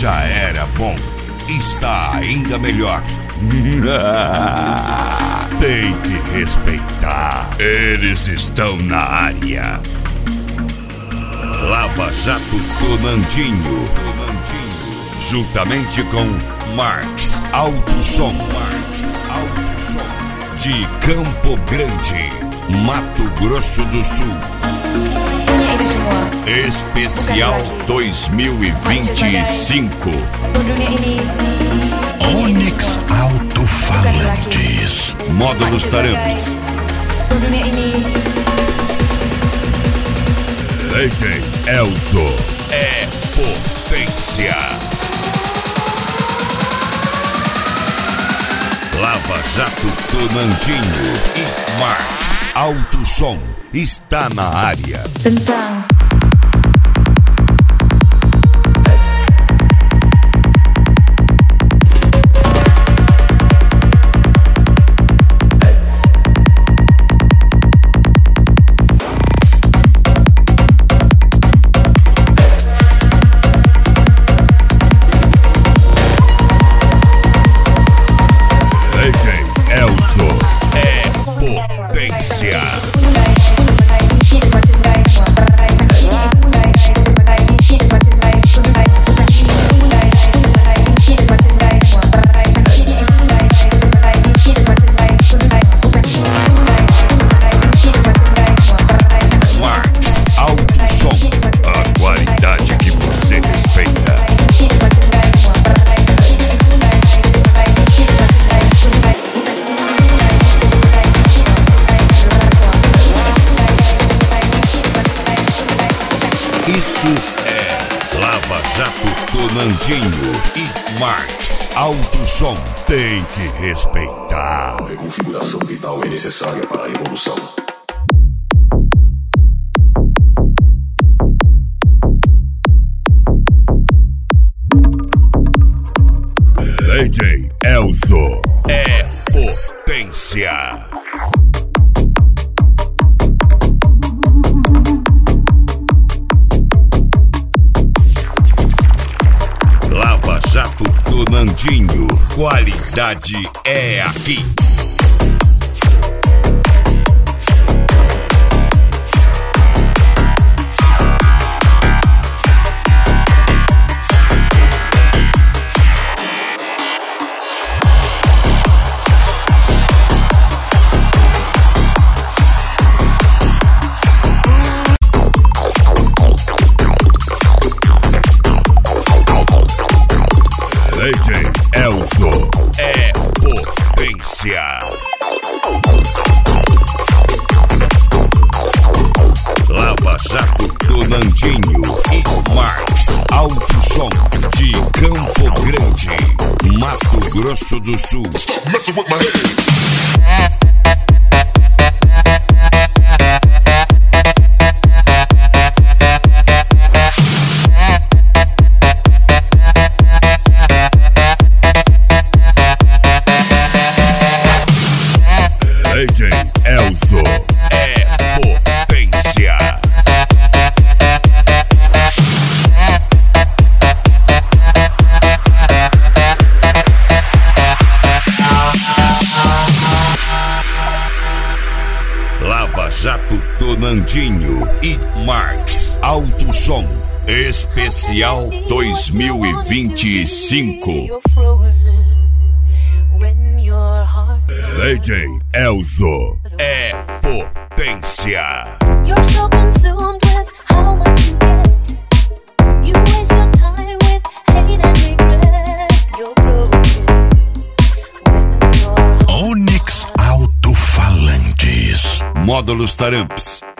já era bom, está ainda melhor. Tem que respeitar. Eles estão na área. Lava Jato Tonandinho, juntamente com Marks Alto Som, de Campo Grande, Mato Grosso do Sul. Especial 2025. Onyx Alto-Falantes. Módulos Taramps. DJ Elzo é potência. Lava Jato Tonandinho e Marks Alto Som está na área. Tentang Elzo é potência. Marks Alto Som, a qualidade que você respeita. Isso é Lava Jato Tonandinho e Marks Alto Som. Tem que respeitar. A reconfiguração vital é necessária para a evolução. DJ Elzo é potência. Lava Jato Tonandinho, qualidade é aqui. DJ Elzo é potência. Lava Jato Tonandinho e Marks Alto Som de Campo Grande, Mato Grosso do Sul. Stop messing with my head. DJ Elzo é potência. Lava Jato Tonandinho e Marks Alto Som. Especial 2025. DJ Elzo é potência. You're so consumed with how much you get. You waste your time with hate and regret. You're broken when you're Onyx Alto-Falantes. Módulos Taramps.